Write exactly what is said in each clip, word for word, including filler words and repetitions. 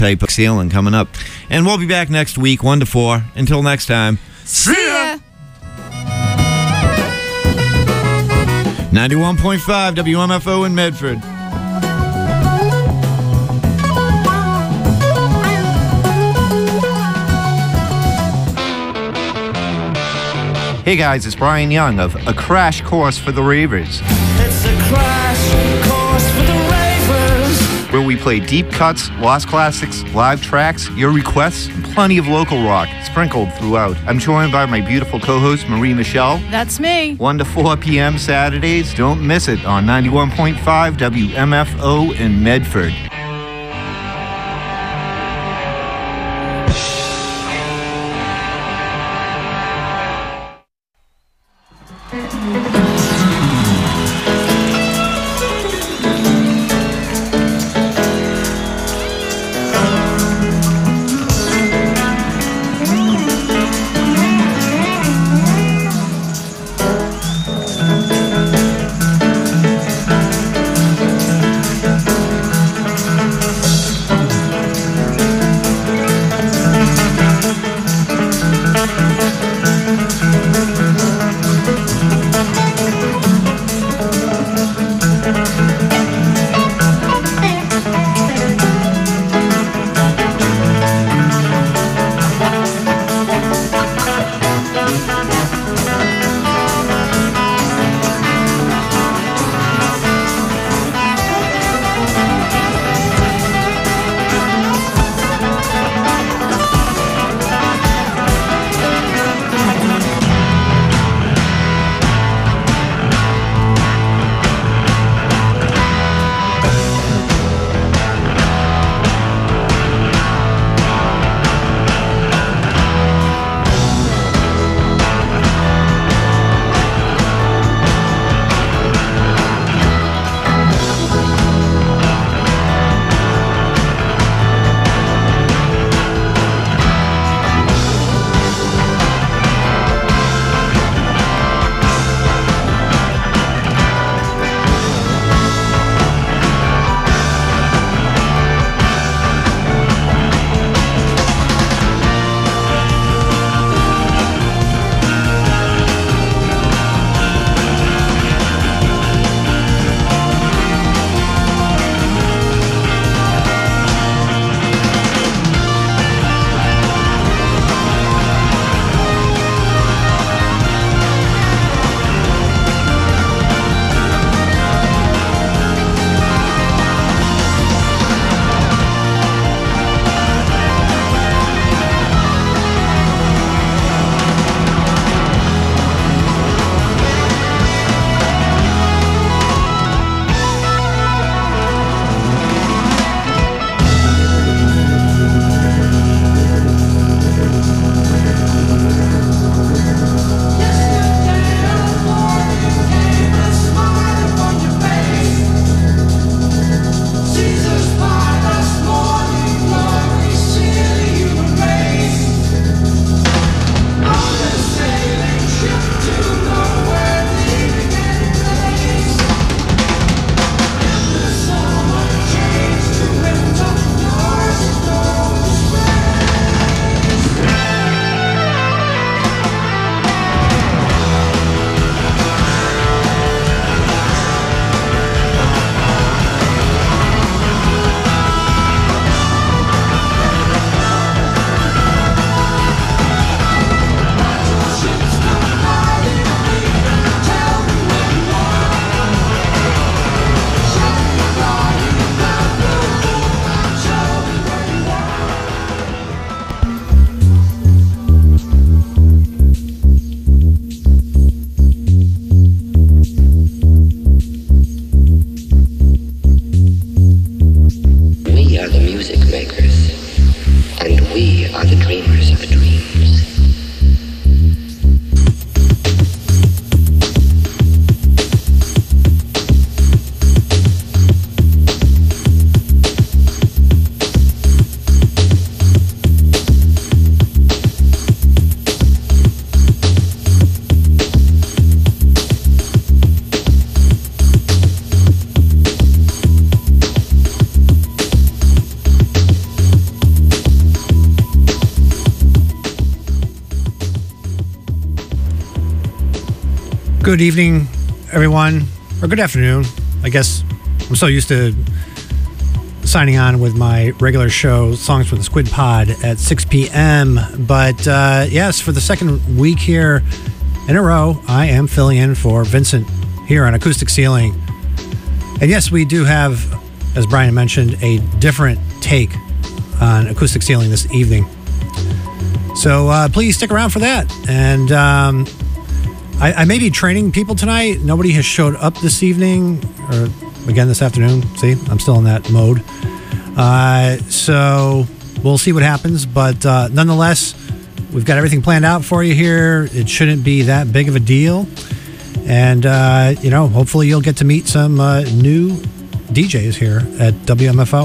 type of ceiling coming up. And we'll be back next week, one to four. Until next time, see ya! ninety-one point five W M F O in Medford. Hey guys, it's Brian Young of A Crash Course for the Ravers. It's a crash course for the Ravers, where we play deep cuts, lost classics, live tracks, your requests, and plenty of local rock sprinkled throughout. I'm joined by my beautiful co-host, Marie Michelle. That's me. one to four p.m. Saturdays. Don't miss it on ninety-one point five W M F O in Medford. Good evening, everyone, or good afternoon. I guess I'm so used to signing on with my regular show, Songs from the Squid Pod, at six p.m. But uh, yes, for the second week here in a row, I am filling in for Vincent here on Acoustic Ceiling. And yes, we do have, as Brian mentioned, a different take on Acoustic Ceiling this evening. So uh, please stick around for that. And um, I, I may be training people tonight. Nobody has showed up this evening, or again this afternoon. See, I'm still in that mode. Uh, so we'll see what happens. But uh, nonetheless, we've got everything planned out for you here. It shouldn't be that big of a deal. And, uh, you know, hopefully you'll get to meet some uh, new D Js here at W M F O.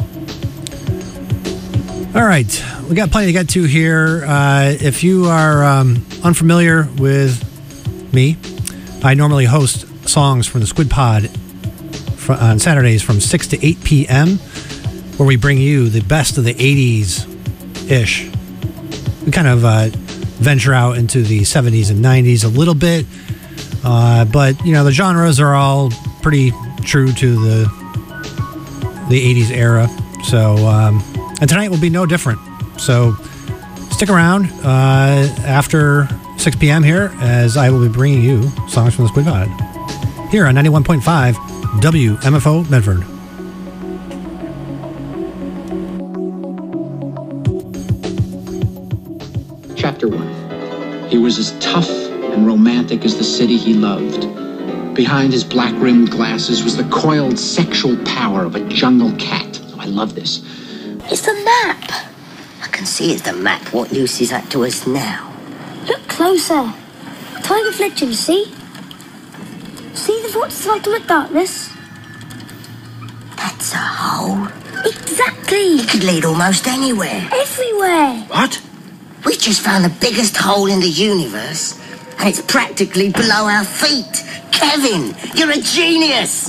All right, we got plenty to get to here. Uh, if you are um, unfamiliar with me, I normally host Songs from the Squid Pod fr- on Saturdays from six to eight p.m., where we bring you the best of the eighties-ish. We kind of uh, venture out into the seventies and nineties a little bit, uh, but, you know, the genres are all pretty true to the, the eighties era. So, um, and tonight will be no different. So stick around uh, after six p.m. here, as I will be bringing you Songs from the Squid Pod here on ninety-one point five W M F O Medford. Chapter one. He was as tough and romantic as the city he loved. Behind his black-rimmed glasses was the coiled sexual power of a jungle cat. Oh, I love this. It's the map. I can see it's the map what Lucy's at to us now. Look closer. Time reflection, see? See the vortex light on the darkness? That's a hole. Exactly. It could lead almost anywhere. Everywhere. What? We just found the biggest hole in the universe, and it's practically below our feet. Kevin, you're a genius.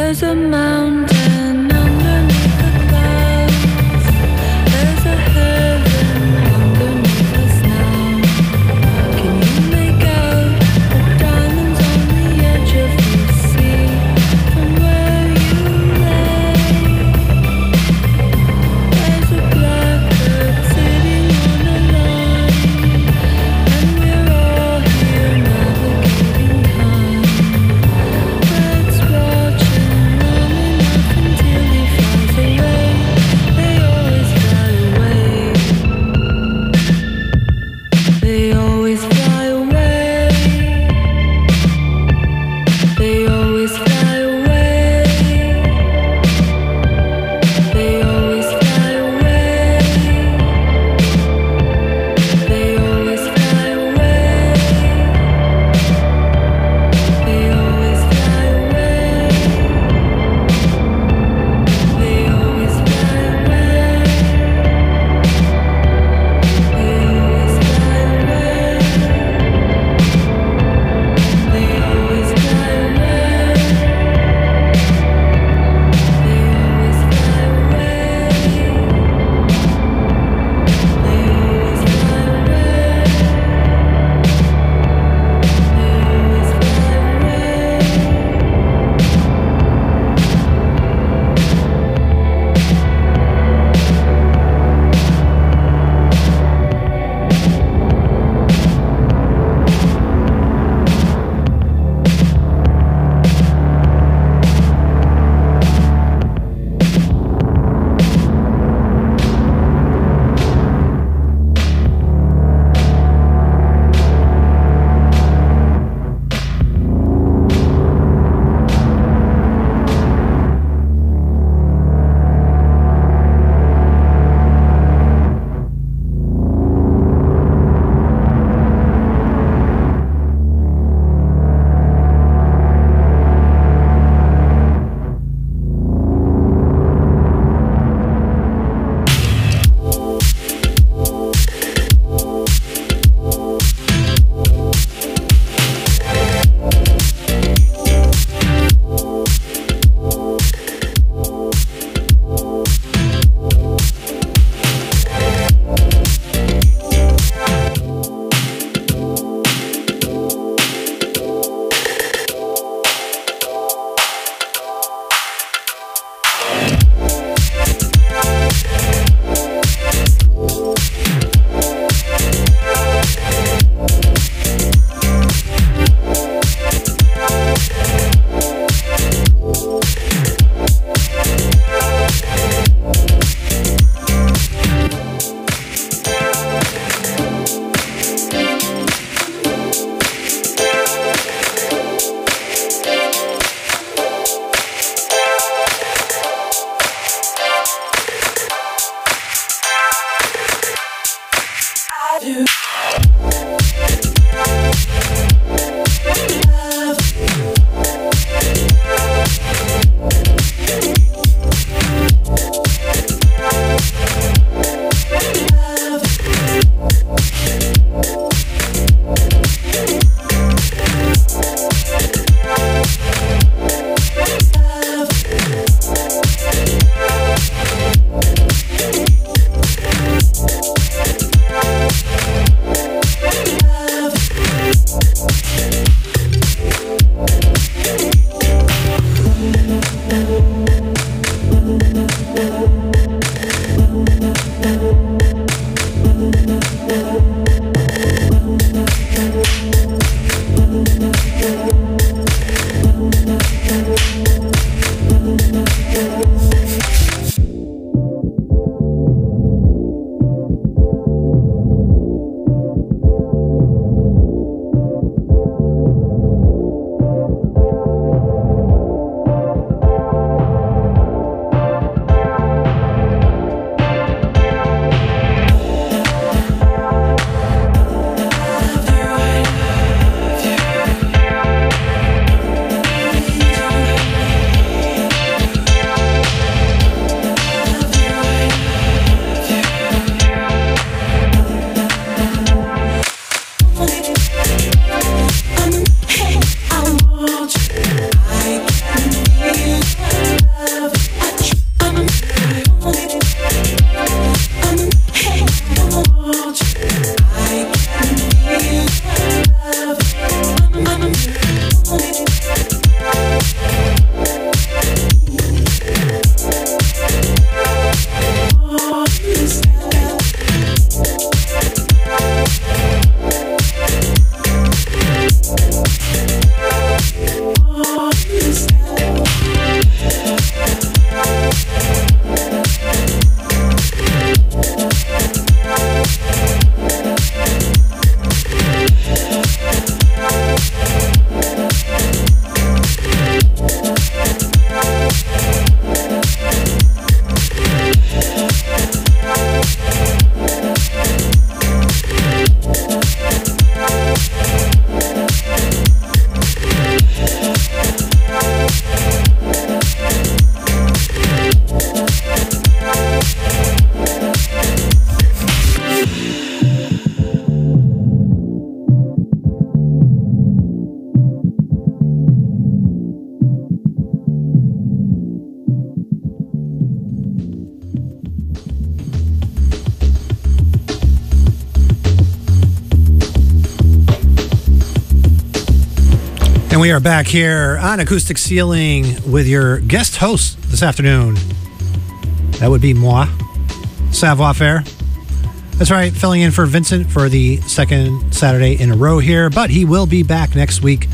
There's a mountain underneath the clouds. There's a heaven underneath us now. Can you make out the diamonds on the edge of the sea from where you lay? There's a blackbird sitting on a line, and we're all here navigating time. Let's watch him running And we are back here on Acoustic Ceiling with your guest host this afternoon. That would be moi, Savoir Faire. That's right, filling in for Vincent for the second Saturday in a row here, but he will be back next week.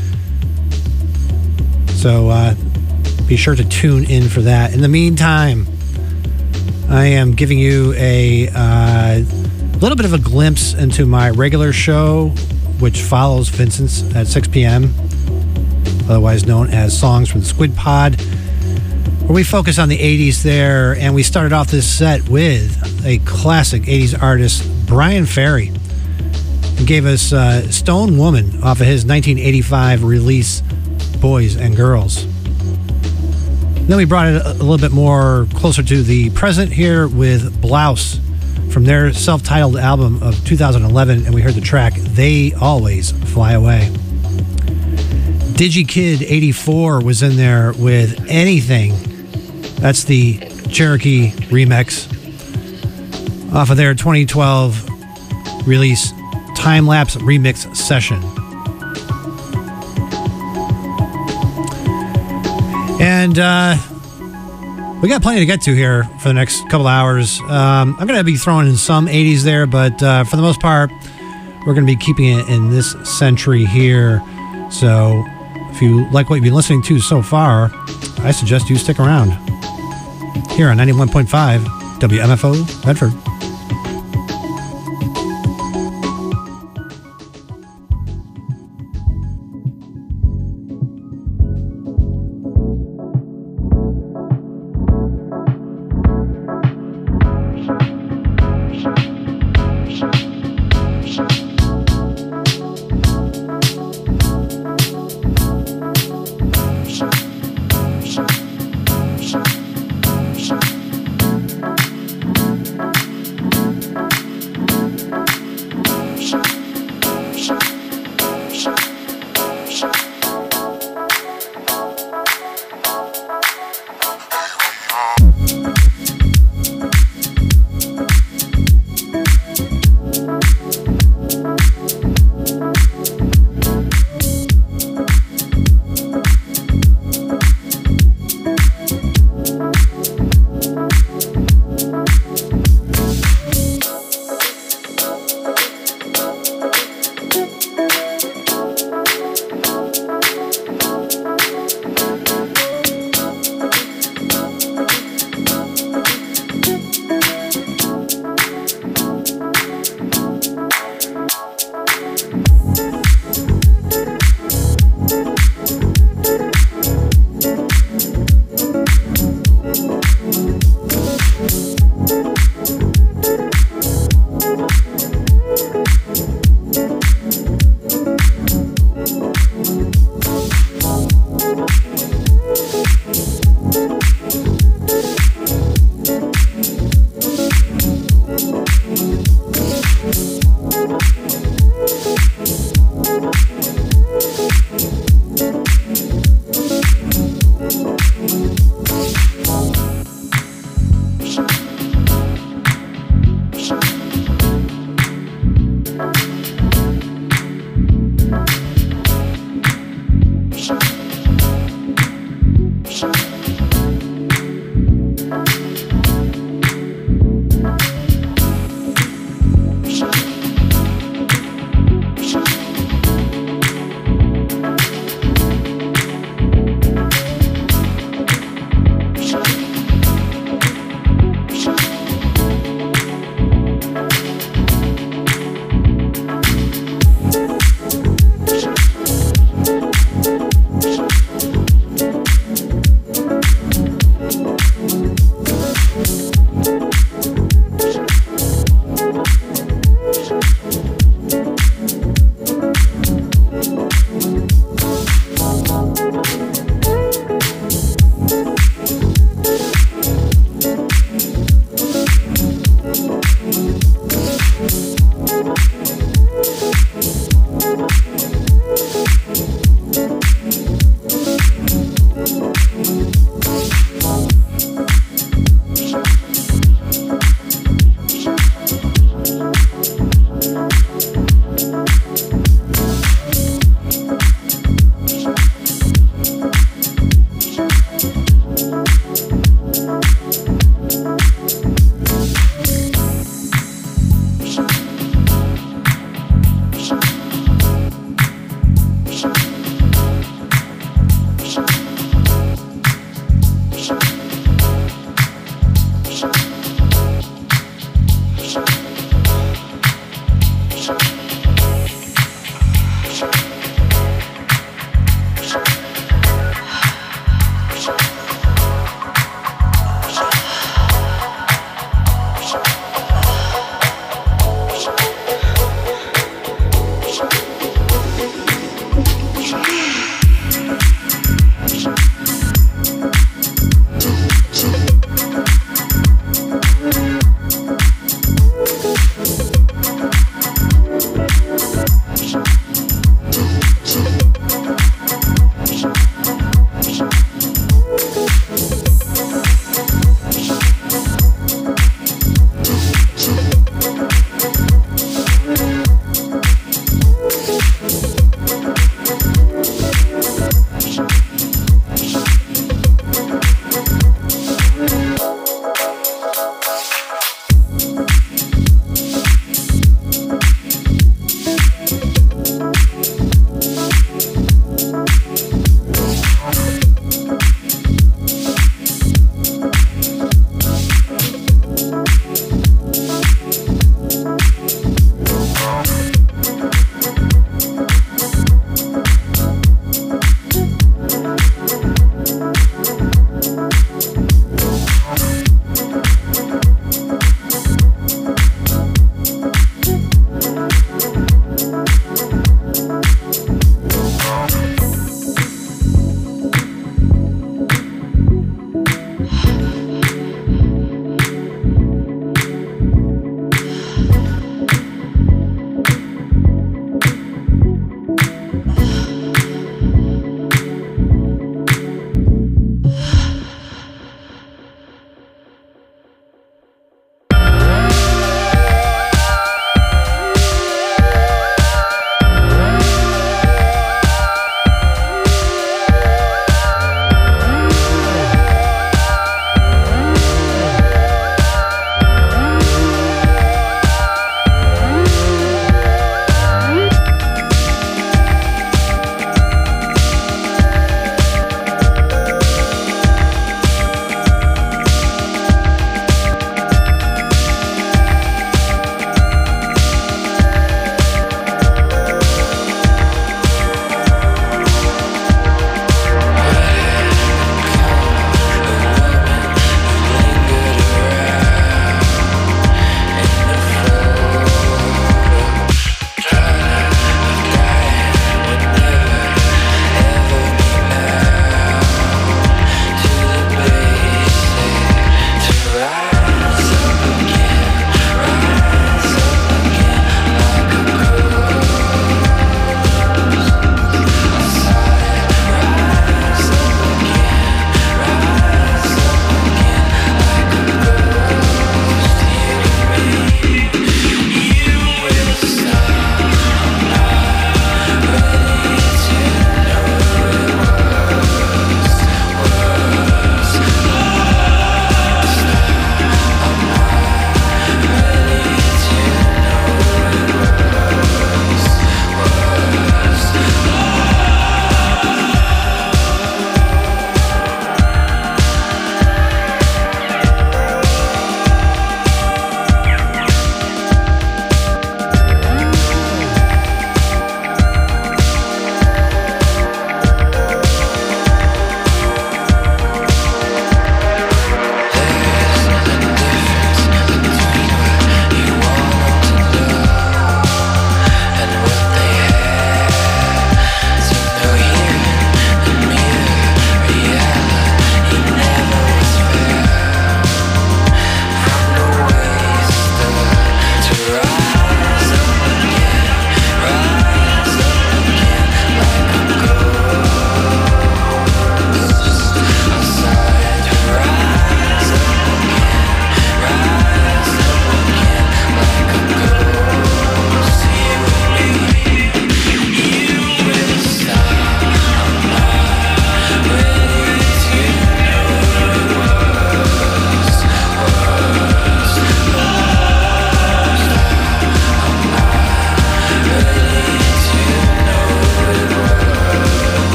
So uh, be sure to tune in for that. In the meantime, I am giving you a uh, little bit of a glimpse into my regular show, which follows Vincent's at six p.m., otherwise known as Songs from the Squid Pod, where we focus on the eighties there. And we started off this set with a classic eighties artist, Brian Ferry. He gave us uh, Stone Woman off of his nineteen eighty-five release, Boys and Girls. Then we brought it a little bit more closer to the present here with Blouse from their self-titled album of two thousand eleven, and we heard the track They Always Fly Away. DigiKid eighty-four was in there with Anything. That's the Cherokee remix off of their twenty twelve release Time-Lapse Remix Session. And uh, we got plenty to get to here for the next couple hours. Um, I'm going to be throwing in some eighties there, but uh, for the most part, we're going to be keeping it in this century here. So if you like what you've been listening to so far, I suggest you stick around here on ninety-one point five W M F O Bedford.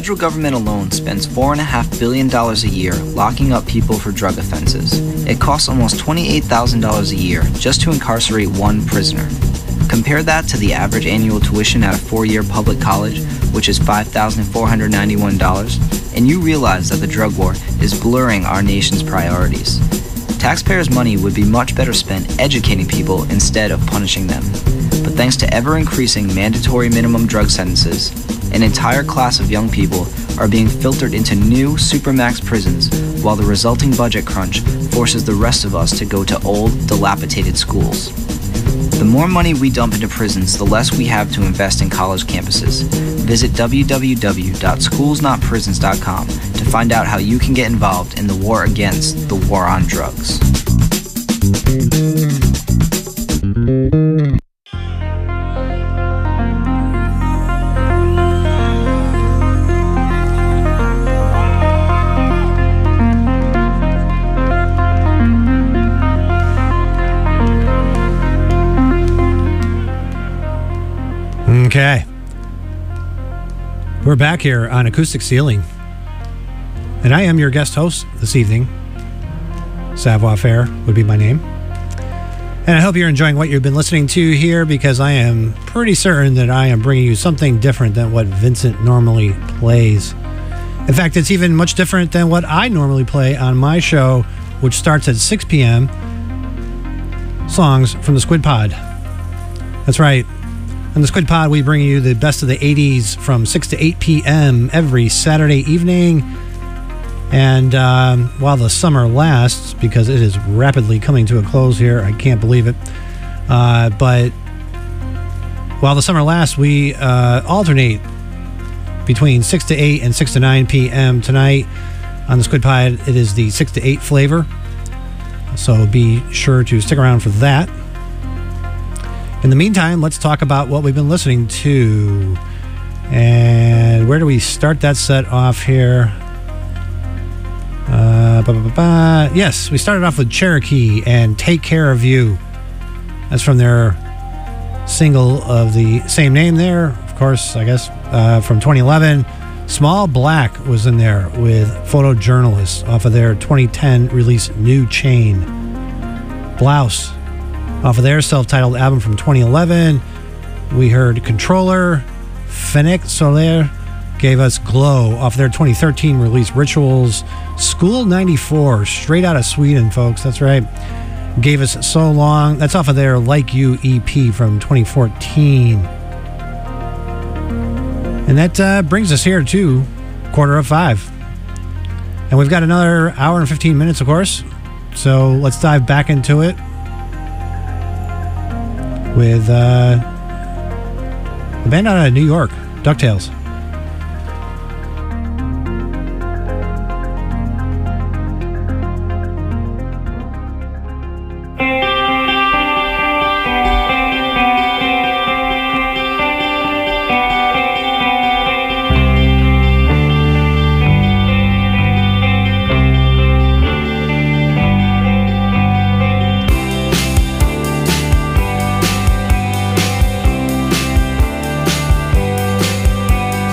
federal government alone spends four point five billion dollars a year locking up people for drug offenses. It costs almost twenty-eight thousand dollars a year just to incarcerate one prisoner. Compare that to the average annual tuition at a four-year public college, which is five thousand four hundred ninety-one dollars, and you realize that the drug war is blurring our nation's priorities. Taxpayers' money would be much better spent educating people instead of punishing them. But thanks to ever-increasing mandatory minimum drug sentences, an entire class of young people are being filtered into new supermax prisons, while the resulting budget crunch forces the rest of us to go to old, dilapidated schools. The more money we dump into prisons, the less we have to invest in college campuses. Visit w w w dot schools not prisons dot com to find out how you can get involved in the war against the war on drugs. Okay. We're back here on Acoustic Ceiling. And I am your guest host this evening. Savoir Faire would be my name. And I hope you're enjoying what you've been listening to here, because I am pretty certain that I am bringing you something different than what Vincent normally plays. In fact, it's even much different than what I normally play on my show, which starts at six p.m. Songs from the Squid Pod. That's right. On the Squid Pod, we bring you the best of the eighties from six to eight p.m. every Saturday evening. And um, while the summer lasts, because it is rapidly coming to a close here, I can't believe it. Uh, but while the summer lasts, we uh, alternate between six to eight and six to nine p.m. Tonight on the Squid Pod, it is the six to eight flavor. So be sure to stick around for that. In the meantime, let's talk about what we've been listening to. And where do we start that set off here? Uh, ba, ba, ba, ba. Yes, we started off with Cherokee and Take Care of You. That's from their single of the same name there, of course, I guess, uh, from twenty eleven. Small Black was in there with Photojournalist off of their twenty ten release New Chain. Blouse off of their self-titled album from twenty eleven. We heard Controller. Fennec Soler gave us Glow off their twenty thirteen release Rituals. School ninety-four, straight out of Sweden, folks. That's right. Gave us So Long. That's off of their Like You E P from twenty fourteen. And that uh, brings us here to quarter of five. And we've got another hour and fifteen minutes, of course. So let's dive back into it with uh, a band out of New York, DuckTales. Thank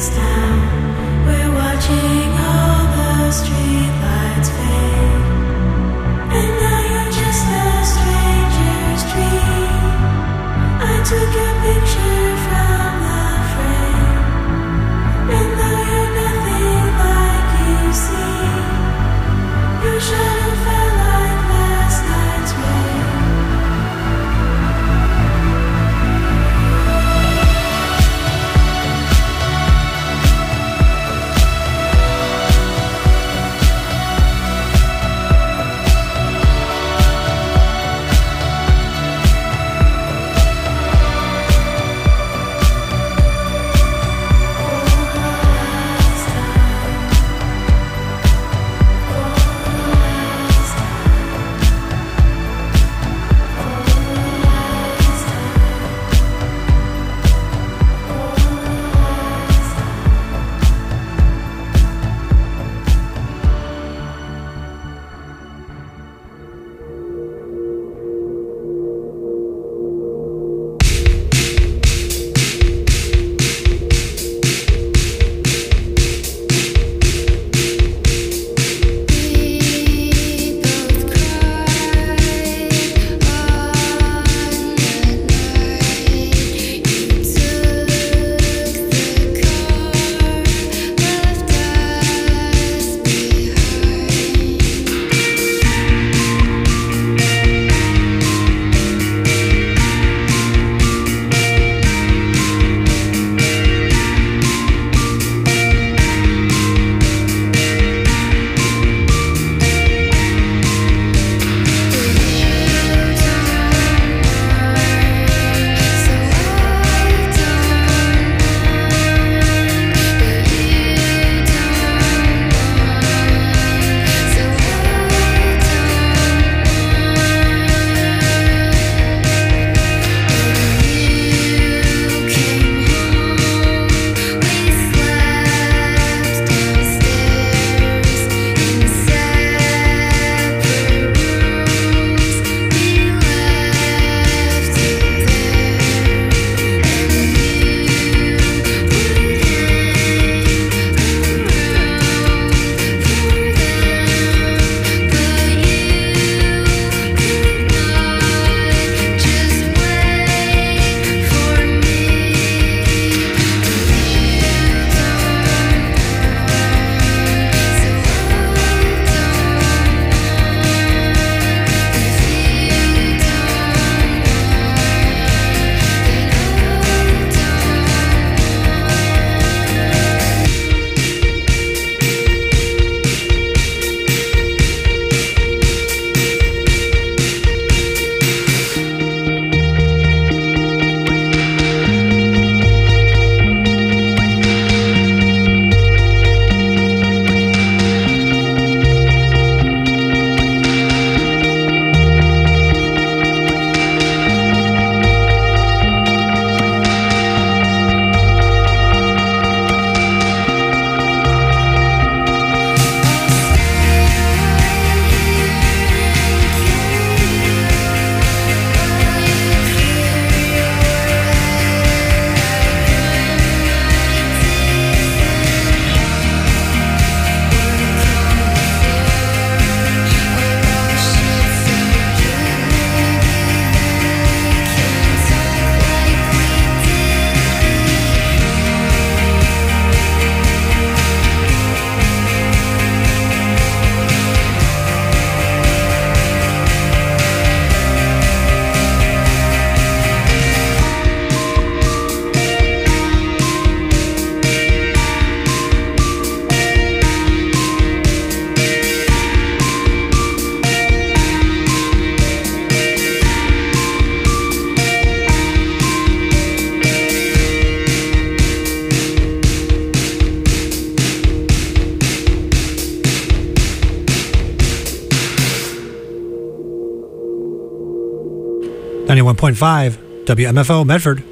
ninety-one point five W M F O Medford.